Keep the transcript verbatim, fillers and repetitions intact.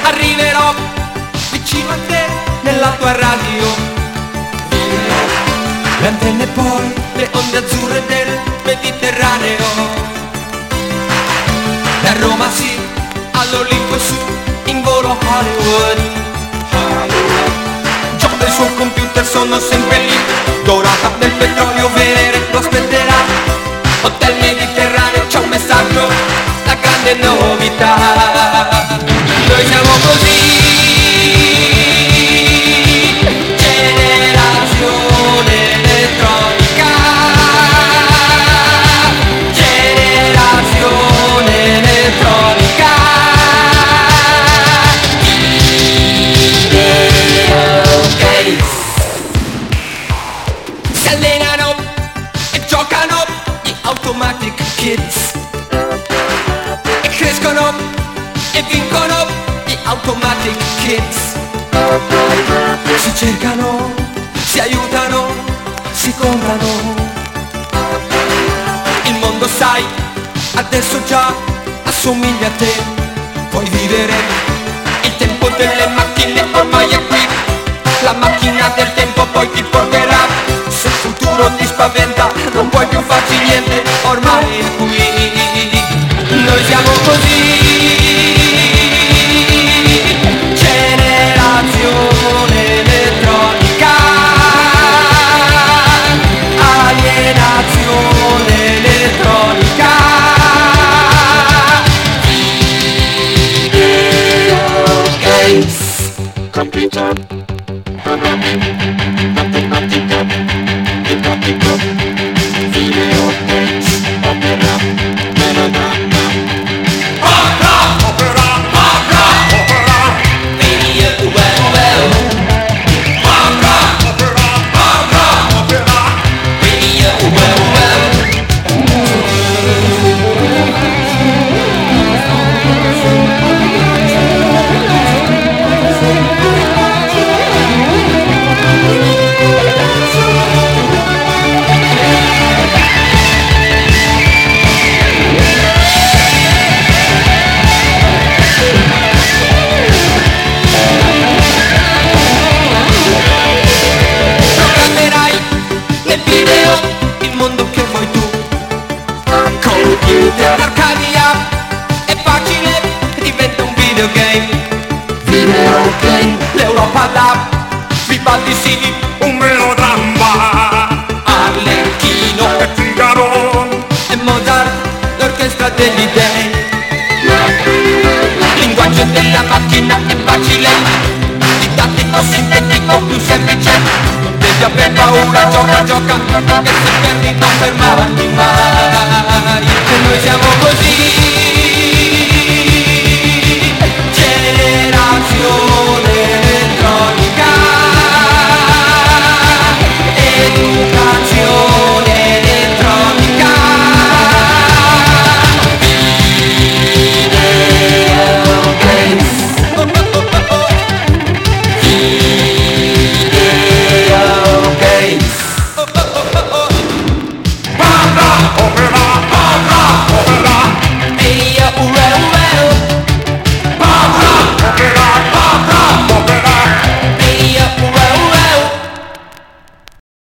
arriverò vicino a te nella tua radio. Le antenne e poi le onde azzurre del Mediterraneo. Da Roma sì, all'Olimpo e su, in volo Hollywood. John e il suo computer sono sempre lì, dorata nel petrolio, Venere lo aspetterà. Hotel Mediterraneo, c'è un messaggio, la grande novità. Noi siamo così, generazione elettronica, generazione elettronica. Videogames. Si allenano e giocano gli Automatic Kids, e crescono e vincono gli Automatic Kids. Si cercano, si aiutano, si comprano. Il mondo sai, adesso già assomiglia a te. Puoi vivere il tempo delle macchine, ormai è qui. La macchina del tempo poi ti porterà. Se il futuro ti spaventa, non puoi più farci niente, ormai è qui. Noi siamo così, generazione elettronica, alienazione elettronica. Videogames. Computer, programming, matematica, ipnotico, videogames, opera, melodramma. Opera, opera, opera, opera. Video well, well. Opera, opera, opera, opera. Video well, well. Programmerai nel video il mondo che vuoi tu. Computer, Arcadia, è facile, diventa un videogame. Videogame. L'Europa Lab, Vivaldi sì, Un melodramma Arlecchino e Figaro, e Mozart, l'orchestra degli dei. Il linguaggio della macchina è facile, didattico, sintetico, più semplice. Non devi aver paura, gioca, gioca, che se perdi non fermarti mai. E noi siamo così,